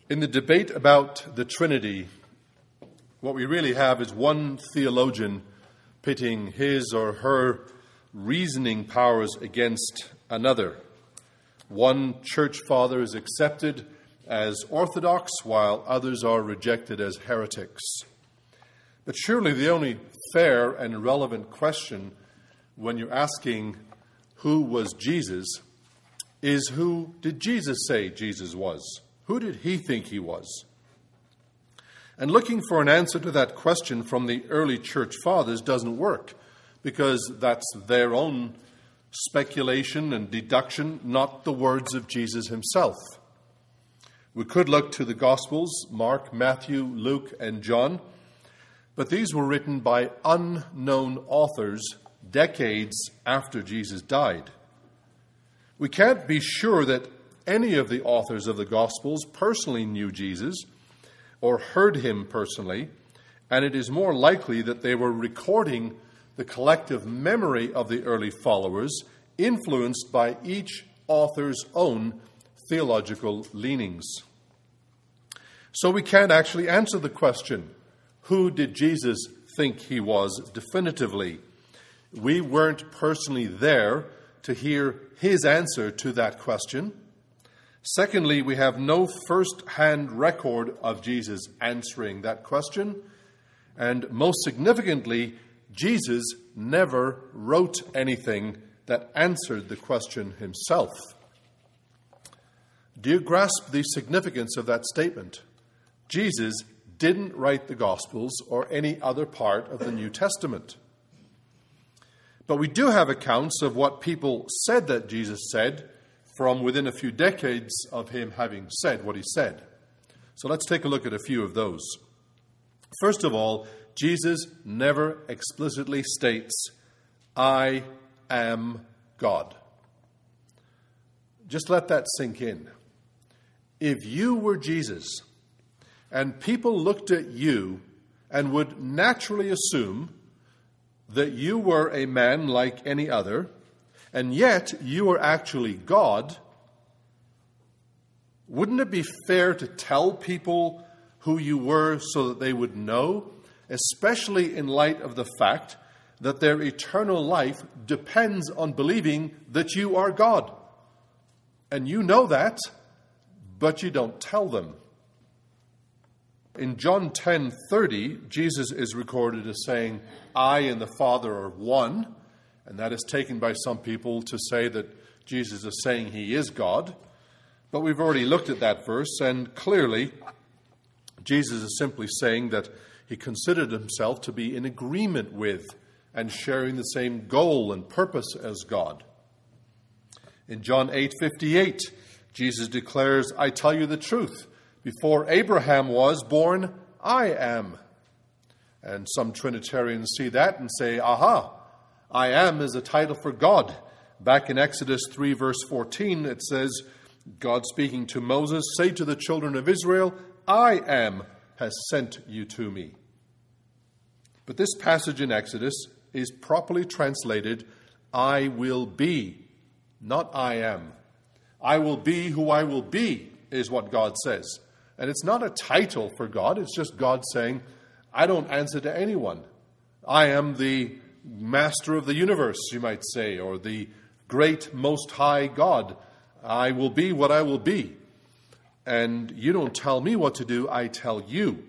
In the debate about the Trinity, what we really have is one theologian pitting his or her reasoning powers against another. One church father is accepted as orthodox, while others are rejected as heretics. But surely the only fair and relevant question when you're asking who was Jesus is, who did Jesus say Jesus was? Who did he think he was? And looking for an answer to that question from the early church fathers doesn't work, because that's their own speculation and deduction, not the words of Jesus himself. We could look to the Gospels, Mark, Matthew, Luke, and John, but these were written by unknown authors decades after Jesus died. We can't be sure that any of the authors of the Gospels personally knew Jesus or heard him personally, and it is more likely that they were recording the collective memory of the early followers, influenced by each author's own theological leanings. So we can't actually answer the question, who did Jesus think he was definitively? We weren't personally there to hear his answer to that question. Secondly, we have no first-hand record of Jesus answering that question. And most significantly, Jesus never wrote anything that answered the question himself. Do you grasp the significance of that statement? Jesus didn't write the Gospels or any other part of the New Testament. But we do have accounts of what people said that Jesus said from within a few decades of him having said what he said. So let's take a look at a few of those. First of all, Jesus never explicitly states, "I am God." Just let that sink in. If you were Jesus and people looked at you and would naturally assume that you were a man like any other, and yet you are actually God, wouldn't it be fair to tell people who you were so that they would know, especially in light of the fact that their eternal life depends on believing that you are God? And you know that, but you don't tell them. In John 10:30, Jesus is recorded as saying, "I and the Father are one." And that is taken by some people to say that Jesus is saying he is God. But we've already looked at that verse, and clearly Jesus is simply saying that he considered himself to be in agreement with and sharing the same goal and purpose as God. In John 8:58, Jesus declares, "I tell you the truth, before Abraham was born, I am." And some Trinitarians see that and say, aha, I am is a title for God. Back in Exodus 3, verse 14, it says, God speaking to Moses, "Say to the children of Israel, I am has sent you to me." But this passage in Exodus is properly translated, "I will be," not "I am." I will be who I will be is what God says. And it's not a title for God. It's just God saying, I don't answer to anyone. I am the master of the universe, you might say, or the great most high God. I will be what I will be. And you don't tell me what to do, I tell you.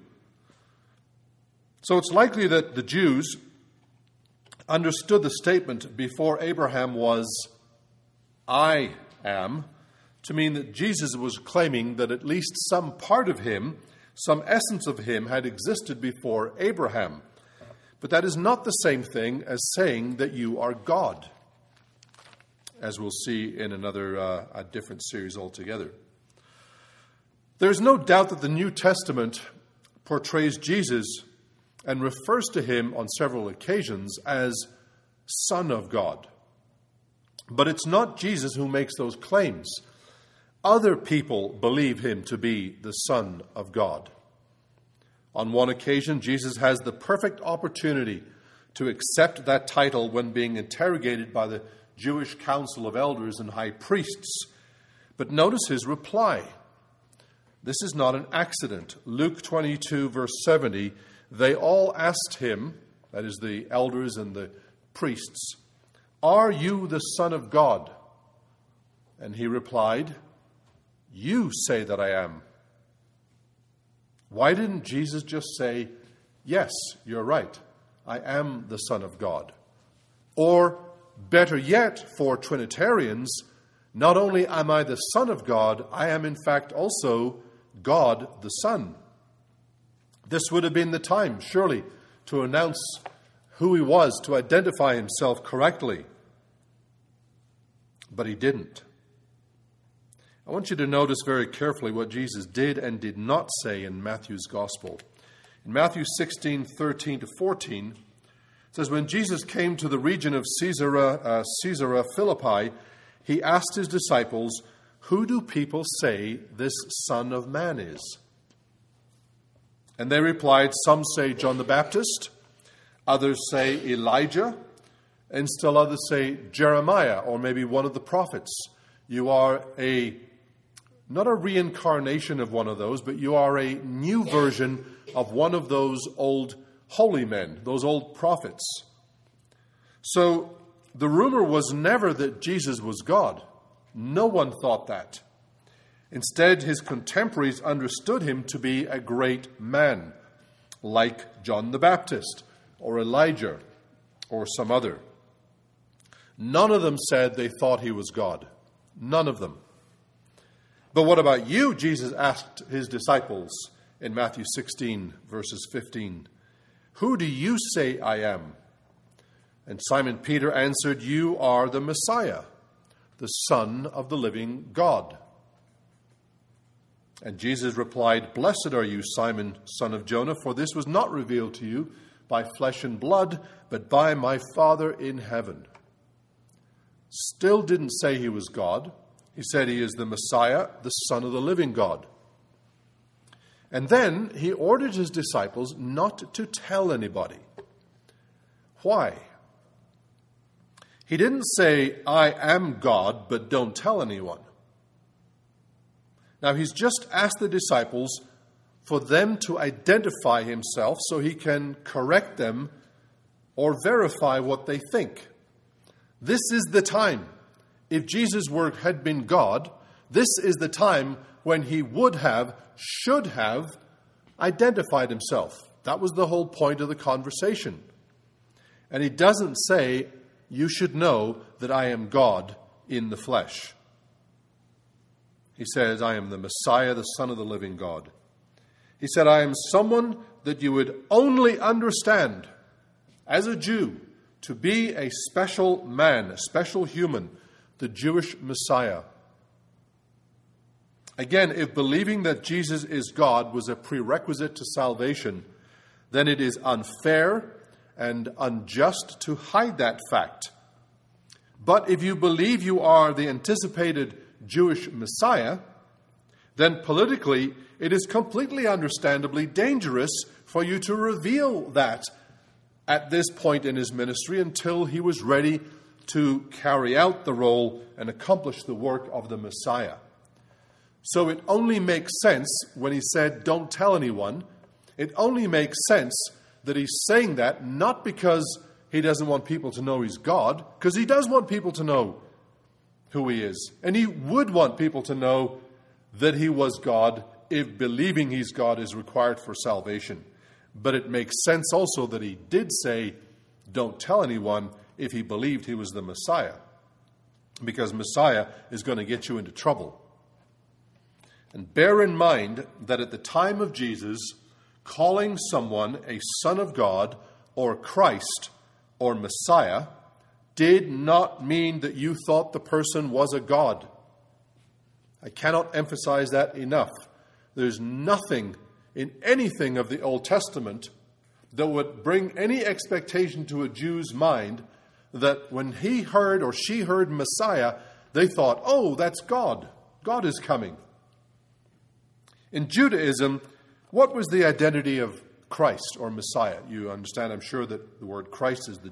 So it's likely that the Jews understood the statement, "Before Abraham was, I am," to mean that Jesus was claiming that at least some part of him, some essence of him, had existed before Abraham. But that is not the same thing as saying that you are God, as we'll see in a different series altogether. There's no doubt that the New Testament portrays Jesus and refers to him on several occasions as Son of God. But it's not Jesus who makes those claims. Other people believe him to be the Son of God. On one occasion, Jesus has the perfect opportunity to accept that title when being interrogated by the Jewish council of elders and high priests. But notice his reply. This is not an accident. Luke 22, verse 70, they all asked him, that is the elders and the priests, "Are you the Son of God?" And he replied, "You say that I am." Why didn't Jesus just say, "Yes, you're right, I am the Son of God"? Or, better yet, for Trinitarians, not only am I the Son of God, I am in fact also God the Son. This would have been the time, surely, to announce who he was, to identify himself correctly. But he didn't. I want you to notice very carefully what Jesus did and did not say in Matthew's Gospel. In Matthew 16:13 to 14, it says, when Jesus came to the region of Caesarea Philippi, he asked his disciples, "Who do people say this Son of Man is?" And they replied, "Some say John the Baptist, others say Elijah, and still others say Jeremiah, or maybe one of the prophets." You are not a reincarnation of one of those, but you are a new version of one of those old holy men, those old prophets. So the rumor was never that Jesus was God. No one thought that. Instead, his contemporaries understood him to be a great man, like John the Baptist, or Elijah, or some other. None of them said they thought he was God. None of them. But what about you? Jesus asked his disciples in Matthew 16, verses 15. "Who do you say I am?" And Simon Peter answered, "You are the Messiah, the Son of the living God." And Jesus replied, "Blessed are you, Simon, son of Jonah, for this was not revealed to you by flesh and blood, but by my Father in heaven." Still didn't say he was God. He said he is the Messiah, the Son of the living God. And then he ordered his disciples not to tell anybody. Why? He didn't say, "I am God, but don't tell anyone." Now, he's just asked the disciples for them to identify himself so he can correct them or verify what they think. This is the time. If Jesus' word had been God, this is the time when he should have identified himself. That was the whole point of the conversation. And he doesn't say, "You should know that I am God in the flesh." He says, "I am the Messiah, the Son of the living God." He said, "I am someone that you would only understand as a Jew to be a special man, a special human, the Jewish Messiah." Again, if believing that Jesus is God was a prerequisite to salvation, then it is unfair and unjust to hide that fact. But if you believe you are the anticipated Jewish Messiah, then politically it is completely understandably dangerous for you to reveal that at this point in his ministry until he was ready to carry out the role and accomplish the work of the Messiah. So it only makes sense when he said, "Don't tell anyone." It only makes sense that he's saying that not because he doesn't want people to know he's God, because he does want people to know who he is. And he would want people to know that he was God if believing he's God is required for salvation. But it makes sense also that he did say, "Don't tell anyone," if he believed he was the Messiah, because Messiah is going to get you into trouble. And bear in mind that at the time of Jesus, calling someone a Son of God or Christ or Messiah did not mean that you thought the person was a God. I cannot emphasize that enough. There's nothing in anything of the Old Testament that would bring any expectation to a Jew's mind that when he heard or she heard Messiah, they thought, "Oh, that's God. God is coming." In Judaism, what was the identity of Christ or Messiah? You understand, I'm sure, that the word Christ is the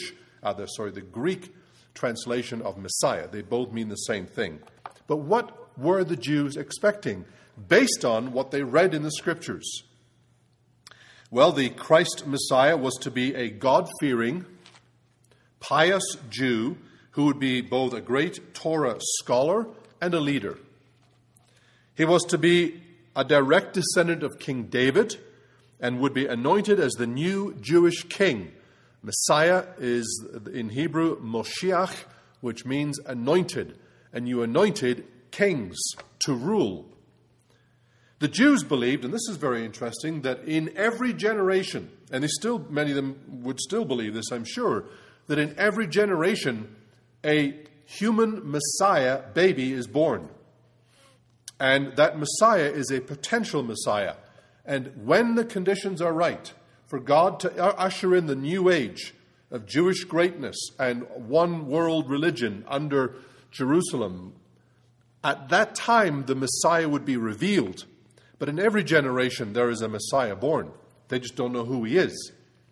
Greek translation of Messiah. They both mean the same thing. But what were the Jews expecting based on what they read in the Scriptures? Well, the Christ Messiah was to be a God-fearing, pious Jew who would be both a great Torah scholar and a leader. He was to be a direct descendant of King David and would be anointed as the new Jewish king. Messiah is, in Hebrew, Moshiach, which means anointed. And you anointed kings to rule. The Jews believed, and this is very interesting, that in every generation, and many of them would still believe this, I'm sure, that in every generation, a human Messiah baby is born. And that Messiah is a potential Messiah. And when the conditions are right for God to usher in the new age of Jewish greatness and one world religion under Jerusalem, at that time the Messiah would be revealed. But in every generation there is a Messiah born. They just don't know who he is.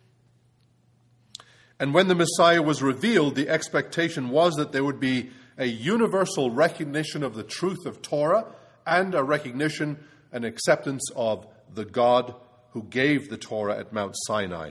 And when the Messiah was revealed, the expectation was that there would be a universal recognition of the truth of Torah and a recognition and acceptance of the God who gave the Torah at Mount Sinai.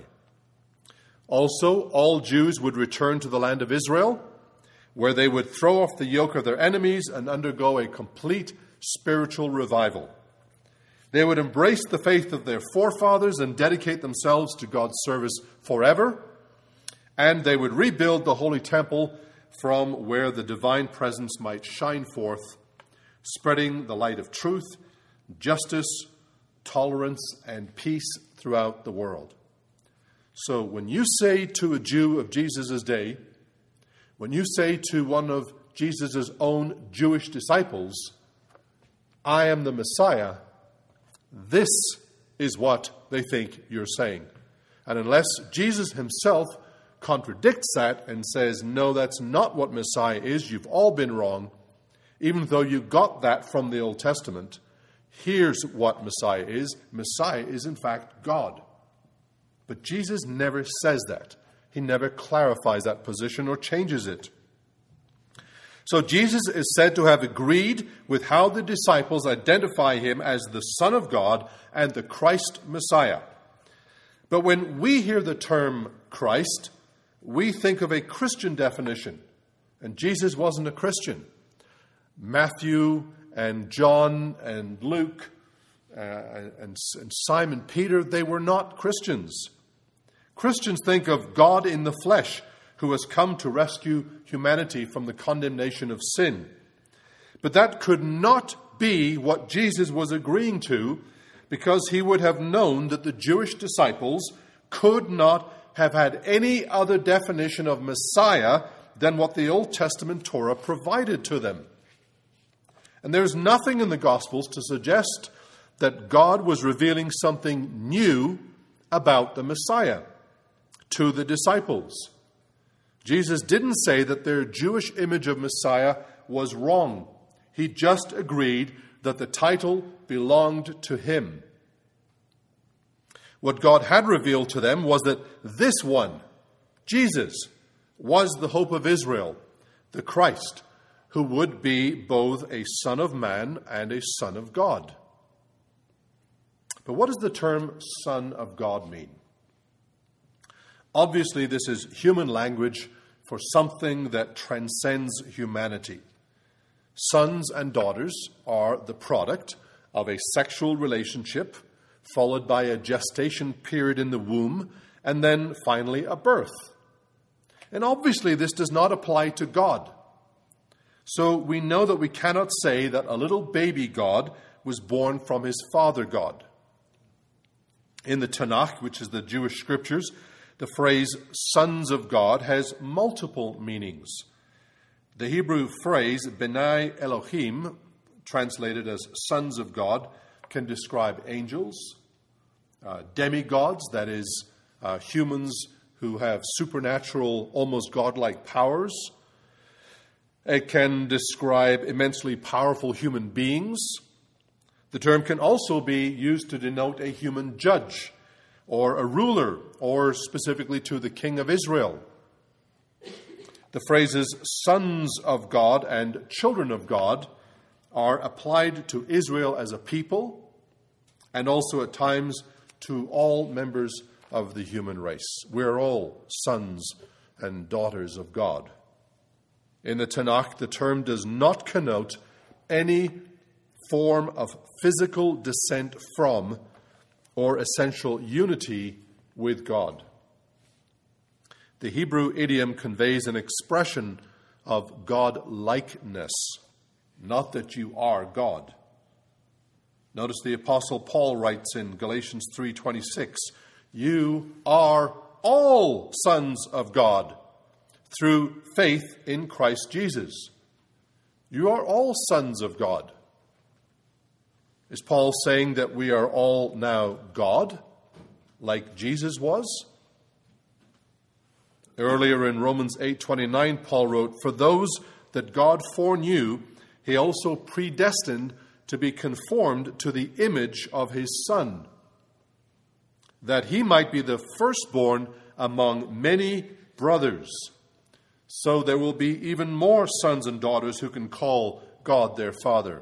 Also, all Jews would return to the land of Israel, where they would throw off the yoke of their enemies and undergo a complete spiritual revival. They would embrace the faith of their forefathers and dedicate themselves to God's service forever. And they would rebuild the Holy Temple from where the divine presence might shine forth, spreading the light of truth, justice, tolerance, and peace throughout the world. So when you say to a Jew of Jesus' day, when you say to one of Jesus' own Jewish disciples, I am the Messiah, this is what they think you're saying. And unless Jesus himself contradicts that and says, no, that's not what Messiah is, you've all been wrong, even though you got that from the Old Testament, here's what Messiah is. Messiah is, in fact, God. But Jesus never says that. He never clarifies that position or changes it. So Jesus is said to have agreed with how the disciples identify him as the Son of God and the Christ Messiah. But when we hear the term Christ, we think of a Christian definition. And Jesus wasn't a Christian. Matthew and John and Luke and Simon Peter, they were not Christians. Christians think of God in the flesh, who has come to rescue humanity from the condemnation of sin. But that could not be what Jesus was agreeing to, because he would have known that the Jewish disciples could not have had any other definition of Messiah than what the Old Testament Torah provided to them. And there's nothing in the Gospels to suggest that God was revealing something new about the Messiah to the disciples. Jesus didn't say that their Jewish image of Messiah was wrong. He just agreed that the title belonged to him. What God had revealed to them was that this one, Jesus, was the hope of Israel, the Christ, who would be both a Son of Man and a Son of God. But what does the term Son of God mean? Obviously, this is human language for something that transcends humanity. Sons and daughters are the product of a sexual relationship, followed by a gestation period in the womb, and then finally a birth. And obviously, this does not apply to God. So we know that we cannot say that a little baby God was born from his father God. In the Tanakh, which is the Jewish scriptures, the phrase sons of God has multiple meanings. The Hebrew phrase B'nai Elohim, translated as sons of God, can describe angels, demigods, that is, humans who have supernatural, almost godlike powers. It can describe immensely powerful human beings. The term can also be used to denote a human judge or a ruler, or specifically to the king of Israel. The phrases sons of God and children of God are applied to Israel as a people and also at times to all members of the human race. We're all sons and daughters of God. In the Tanakh, the term does not connote any form of physical descent from or essential unity with God. The Hebrew idiom conveys an expression of God-likeness, not that you are God. Notice the Apostle Paul writes in Galatians 3:26, "You are all sons of God through faith in Christ Jesus." You are all sons of God. Is Paul saying that we are all now God, like Jesus was? Earlier in Romans 8:29, Paul wrote, "For those that God foreknew, he also predestined to be conformed to the image of his Son, that he might be the firstborn among many brothers. So there will be even more sons and daughters who can call God their Father."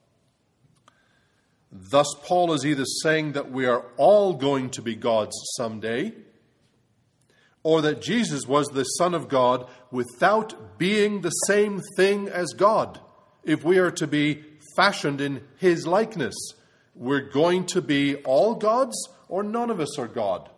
Thus, Paul is either saying that we are all going to be gods someday, or that Jesus was the Son of God without being the same thing as God. If we are to be fashioned in his likeness, we're going to be all gods, or none of us are God.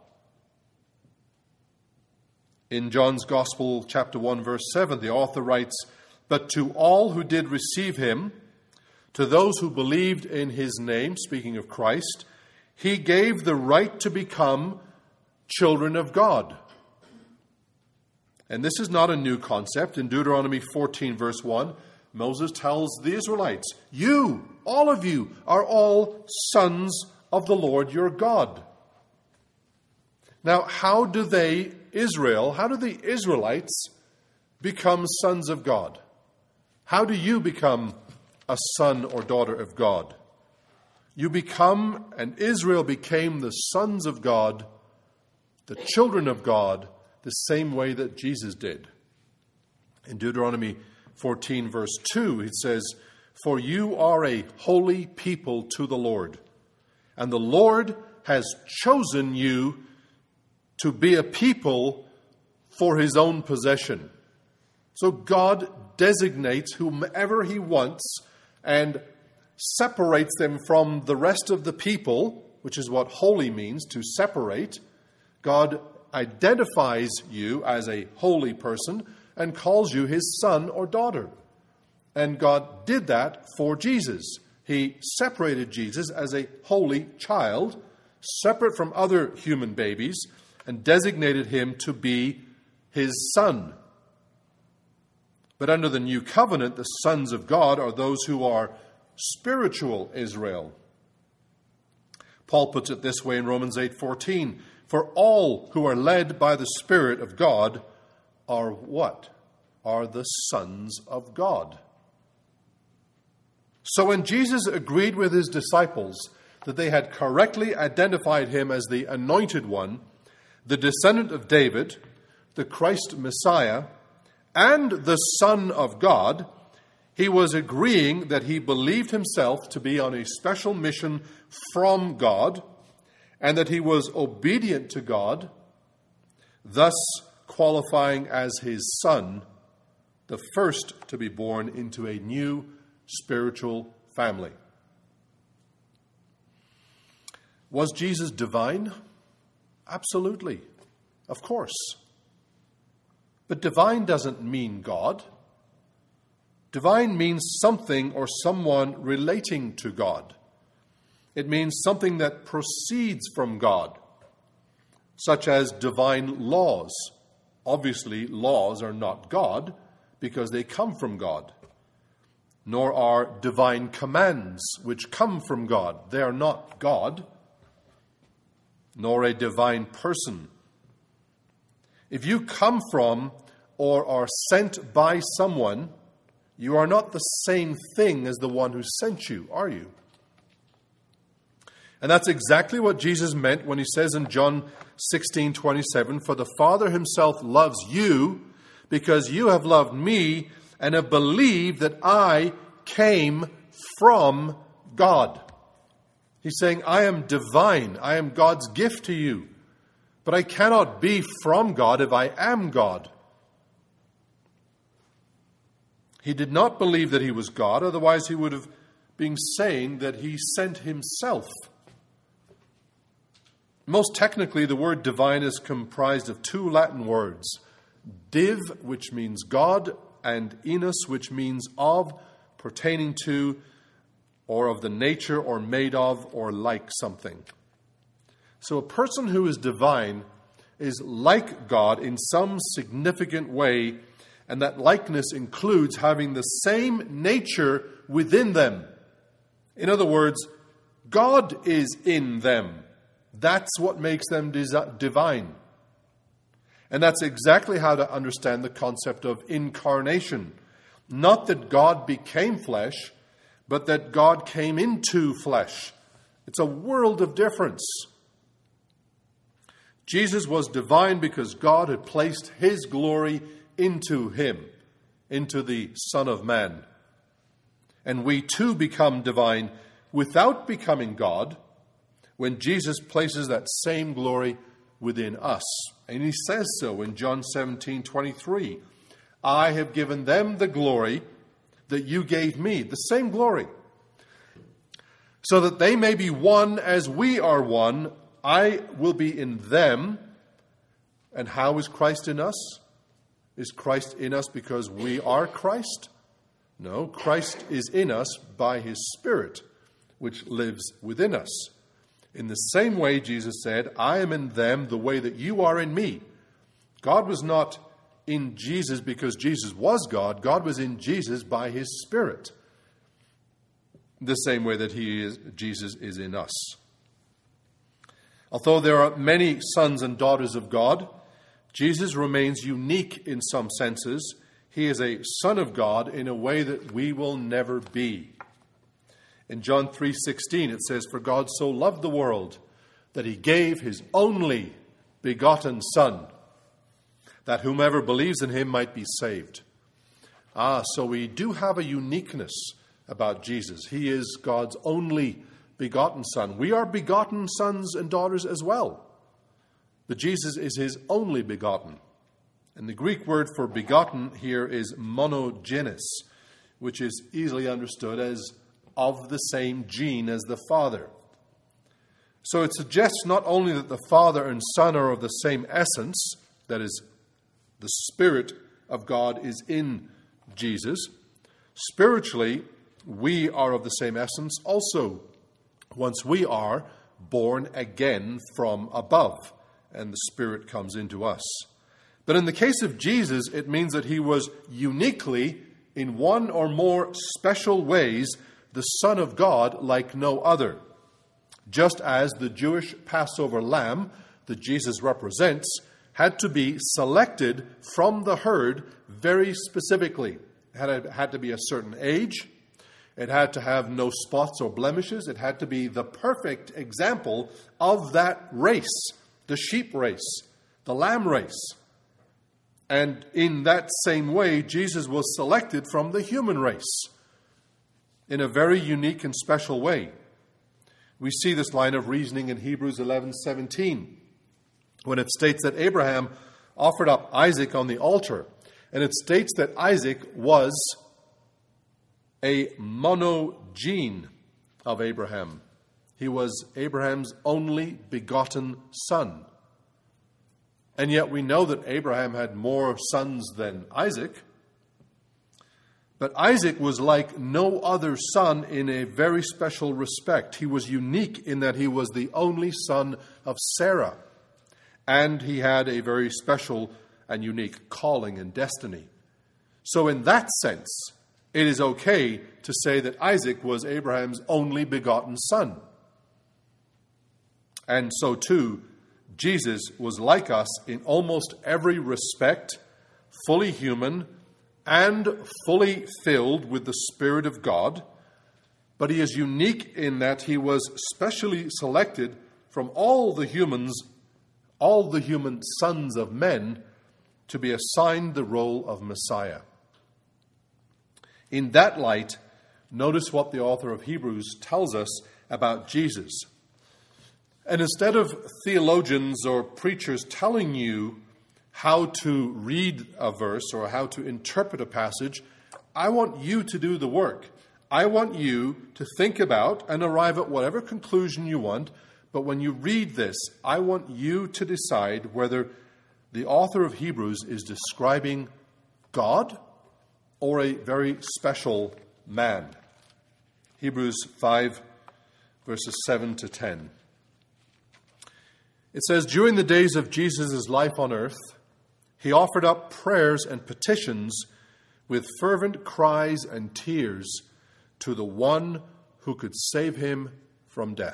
In John's Gospel, chapter 1, verse 7, the author writes, "But to all who did receive him, to those who believed in his name," speaking of Christ, "he gave the right to become children of God." And this is not a new concept. In Deuteronomy 14, verse 1, Moses tells the Israelites, "You, all of you, are all sons of the Lord your God." Now, how do the Israelites become sons of God? How do you become a son or daughter of God? You become, and Israel became, the sons of God, the children of God, the same way that Jesus did. In Deuteronomy 14, verse 2, it says, "For you are a holy people to the Lord, and the Lord has chosen you to be a people for his own possession." So God designates whomever he wants and separates them from the rest of the people, which is what holy means, to separate. God identifies you as a holy person and calls you his son or daughter. And God did that for Jesus. He separated Jesus as a holy child, separate from other human babies, and designated him to be his son. But under the new covenant, the sons of God are those who are spiritual Israel. Paul puts it this way in Romans 8:14, "For all who are led by the Spirit of God are" what? "Are the sons of God." So when Jesus agreed with his disciples that they had correctly identified him as the anointed one, the descendant of David, the Christ Messiah, and the Son of God, he was agreeing that he believed himself to be on a special mission from God, and that he was obedient to God, thus qualifying as his son, the first to be born into a new spiritual family. Was Jesus divine? Absolutely. Of course. But divine doesn't mean God. Divine means something or someone relating to God. It means something that proceeds from God, such as divine laws. Obviously, laws are not God because they come from God. Nor are divine commands which come from God. They are not God, nor a divine person. If you come from or are sent by someone, you are not the same thing as the one who sent you, are you? And that's exactly what Jesus meant when he says in John 16:27, "For the Father himself loves you because you have loved me and have believed that I came from God. He's saying, I am divine. I am God's gift to you. But I cannot be from God if I am God. He did not believe that he was God, otherwise he would have been saying that he sent himself. Most technically, the word divine is comprised of two Latin words, div, which means God, and enus, which means of, pertaining to, or of the nature, or made of, or like something. So a person who is divine is like God in some significant way, and that likeness includes having the same nature within them. In other words, God is in them. That's what makes them divine. And that's exactly how to understand the concept of incarnation. Not that God became flesh, but that God came into flesh. It's a world of difference. Jesus was divine because God had placed his glory into him, into the Son of Man. And we too become divine without becoming God when Jesus places that same glory within us. And he says so in John 17:23. I have given them the glory that you gave me, the same glory, so that they may be one as we are one. I will be in them. And how is Christ in us? Is Christ in us because we are Christ? No, Christ is in us by his Spirit, which lives within us. In the same way, Jesus said, I am in them the way that you are in me. God was not in Jesus because Jesus was God. God was in Jesus by his Spirit. The same way that Jesus is in us. Although there are many sons and daughters of God, Jesus remains unique in some senses. He is a son of God in a way that we will never be. In John 3:16 it says, For God so loved the world that he gave his only begotten Son, that whomever believes in him might be saved. So we do have a uniqueness about Jesus. He is God's only begotten Son. We are begotten sons and daughters as well. But Jesus is his only begotten. And the Greek word for begotten here is monogenes, which is easily understood as of the same gene as the Father. So it suggests not only that the Father and Son are of the same essence, that is, the Spirit of God is in Jesus. Spiritually, we are of the same essence also, once we are born again from above, and the Spirit comes into us. But in the case of Jesus, it means that he was uniquely, in one or more special ways, the Son of God like no other. Just as the Jewish Passover lamb that Jesus represents had to be selected from the herd very specifically. It had to be a certain age. It had to have no spots or blemishes. It had to be the perfect example of that race, the sheep race, the lamb race. And in that same way, Jesus was selected from the human race in a very unique and special way. We see this line of reasoning in Hebrews 11:17, when it states that Abraham offered up Isaac on the altar. And it states that Isaac was a monogene of Abraham. He was Abraham's only begotten son. And yet we know that Abraham had more sons than Isaac. But Isaac was like no other son in a very special respect. He was unique in that he was the only son of Sarah. And he had a very special and unique calling and destiny. So in that sense, it is okay to say that Isaac was Abraham's only begotten son. And so too, Jesus was like us in almost every respect, fully human and fully filled with the Spirit of God. But he is unique in that he was specially selected from all the human sons of men to be assigned the role of Messiah. In that light, notice what the author of Hebrews tells us about Jesus. And instead of theologians or preachers telling you how to read a verse or how to interpret a passage, I want you to do the work. I want you to think about and arrive at whatever conclusion you want. But when you read this, I want you to decide whether the author of Hebrews is describing God or a very special man. Hebrews 5, verses 7 to 10. It says, during the days of Jesus' life on earth, he offered up prayers and petitions with fervent cries and tears to the one who could save him from death.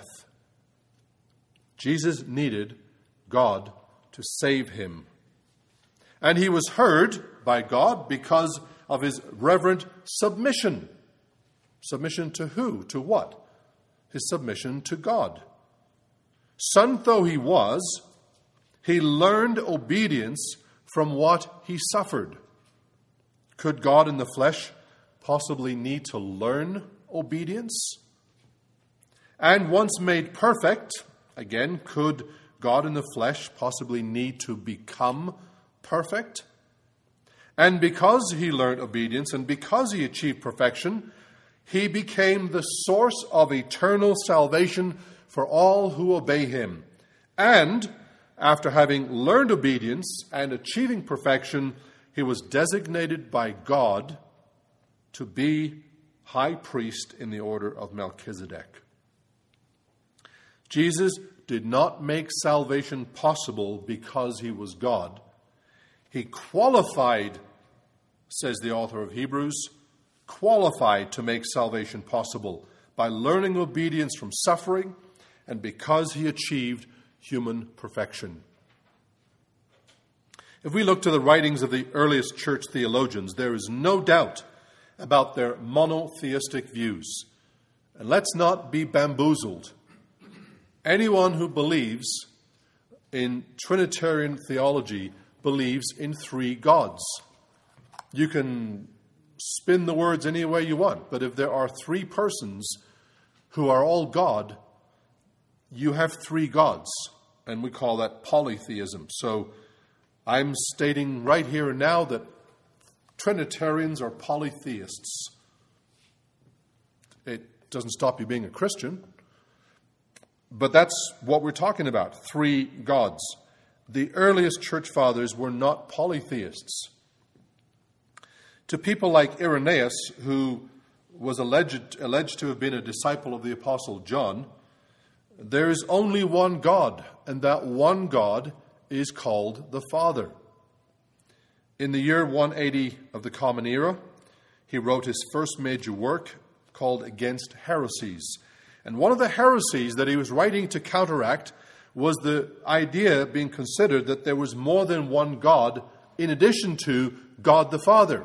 Jesus needed God to save him. And he was heard by God because of his reverent submission. Submission to who? To what? His submission to God. Son though he was, he learned obedience from what he suffered. Could God in the flesh possibly need to learn obedience? And once made perfect, again, could God in the flesh possibly need to become perfect? And because he learned obedience and because he achieved perfection, he became the source of eternal salvation for all who obey him. And after having learned obedience and achieving perfection, he was designated by God to be high priest in the order of Melchizedek. Jesus did not make salvation possible because he was God. He qualified, says the author of Hebrews, qualified to make salvation possible by learning obedience from suffering and because he achieved human perfection. If we look to the writings of the earliest church theologians, there is no doubt about their monotheistic views. And let's not be bamboozled. Anyone who believes in Trinitarian theology believes in three gods. You can spin the words any way you want, but if there are three persons who are all God, you have three gods, and we call that polytheism. So I'm stating right here and now that Trinitarians are polytheists. It doesn't stop you being a Christian, but that's what we're talking about, three gods. The earliest church fathers were not polytheists. To people like Irenaeus, who was alleged to have been a disciple of the Apostle John, there is only one God, and that one God is called the Father. In the year 180 of the Common Era, he wrote his first major work called Against Heresies. And one of the heresies that he was writing to counteract was the idea being considered that there was more than one God in addition to God the Father.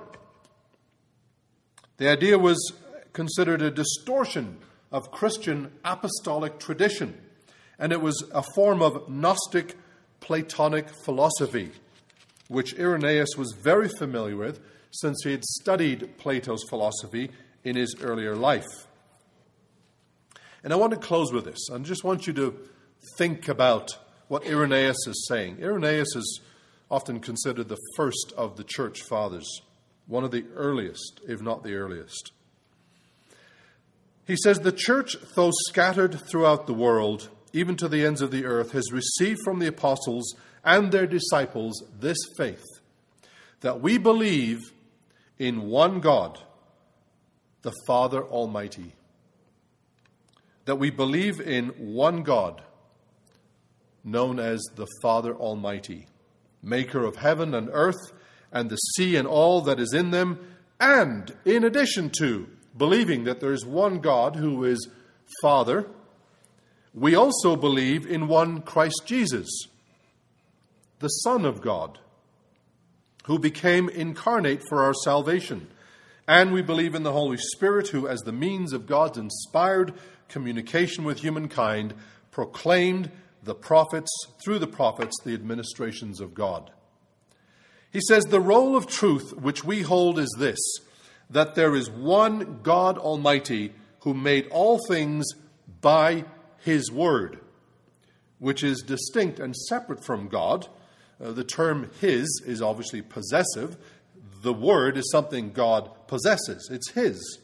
The idea was considered a distortion of Christian apostolic tradition, and it was a form of Gnostic Platonic philosophy, which Irenaeus was very familiar with since he had studied Plato's philosophy in his earlier life. And I want to close with this. I just want you to think about what Irenaeus is saying. Irenaeus is often considered the first of the church fathers, one of the earliest, if not the earliest. He says, the church, though scattered throughout the world, even to the ends of the earth, has received from the apostles and their disciples this faith, that we believe in one God, the Father Almighty. That we believe in one God, known as the Father Almighty, maker of heaven and earth and the sea and all that is in them, and in addition to believing that there is one God who is Father, we also believe in one Christ Jesus, the Son of God, who became incarnate for our salvation. And we believe in the Holy Spirit, who, as the means of God's inspired communication with humankind, proclaimed through the prophets, the administrations of God. He says, the role of truth which we hold is this, that there is one God Almighty who made all things by his word, which is distinct and separate from God. The term his is obviously possessive. The word is something God possesses. It's his.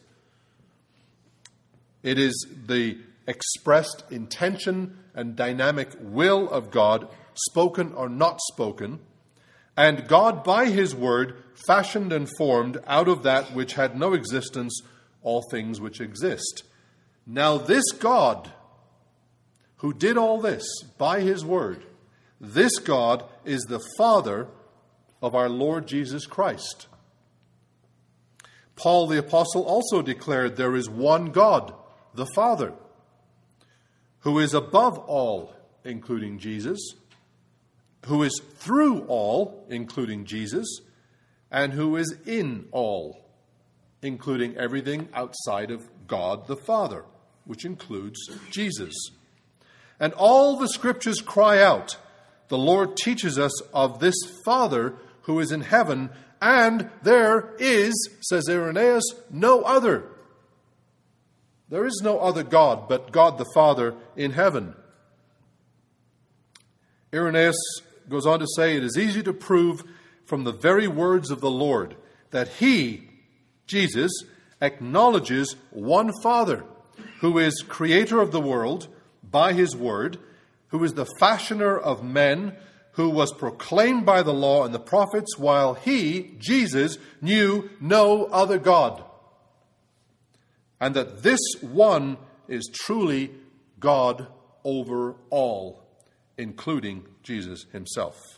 It is the expressed intention and dynamic will of God, spoken or not spoken. And God, by his word, fashioned and formed out of that which had no existence all things which exist. Now this God, who did all this by his word, this God is the Father of our Lord Jesus Christ. Paul the Apostle also declared there is one God, the Father, who is above all, including Jesus, who is through all, including Jesus, and who is in all, including everything outside of God the Father, which includes Jesus. And all the scriptures cry out, the Lord teaches us of this Father who is in heaven, and there is, says Irenaeus, no other. There is no other God but God the Father in heaven. Irenaeus goes on to say, it is easy to prove from the very words of the Lord that he, Jesus, acknowledges one Father, who is creator of the world by his word, who is the fashioner of men, who was proclaimed by the law and the prophets, while he, Jesus, knew no other God. And that this one is truly God over all, including Jesus himself.